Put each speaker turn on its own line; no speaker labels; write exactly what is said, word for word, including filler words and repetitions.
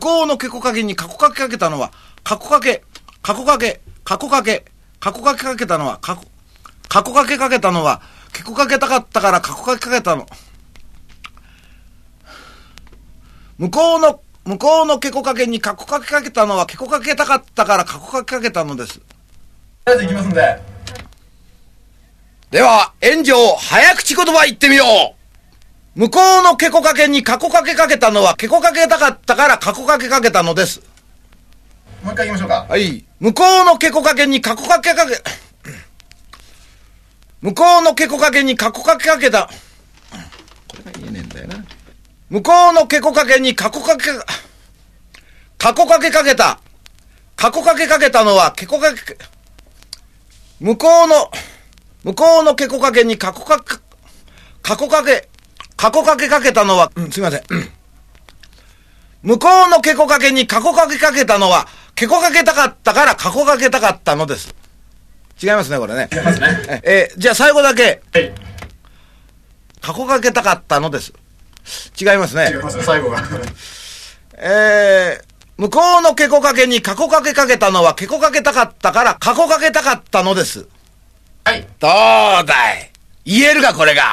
こうのけこかけにかこかけかけたのは、かこかけ、かこかけ、かこかけ、かこかけかけたのは、かこ、かこかけかけたのは、けこかけたかったからかこかけかけたの。向こうの、向こうのけこかけにかこかけかけたのは、けこかけたかったからかこかけかけたのです。
とりあえず行きますんで。
では、炎上、早口言葉言ってみよう。向こうのけこかけにかこかけかけたのは、けこかけたかったからかこかけかけたのです。
もう一回行きましょうか。
はい。向こうのけこかけにかこかけかけ、向こうのけこかけにかこかけかけた。これが言えねえんだよな。向こうのけこかけにかこかけ、かこかけかけた。かこかけかけたのは、けこかけ、向こうの、向こうのけこかけにかこかけ、かこかけ、かこかけかけたのは、うん、すいません。向こうのけこかけにかこかけかけたのは、けこかけたかったからかこかけたかったのです。違いますね、これね。
違いますね。
え、えー、じゃあ最後だけ。
はい。
かこかけたかったのです。違いますね。
違いますね、最後が。
えー、向こうのけこかけにかこかけかけたのは、けこかけたかったからかこかけたかったのです。
はい。
どうだい、言えるか、これが。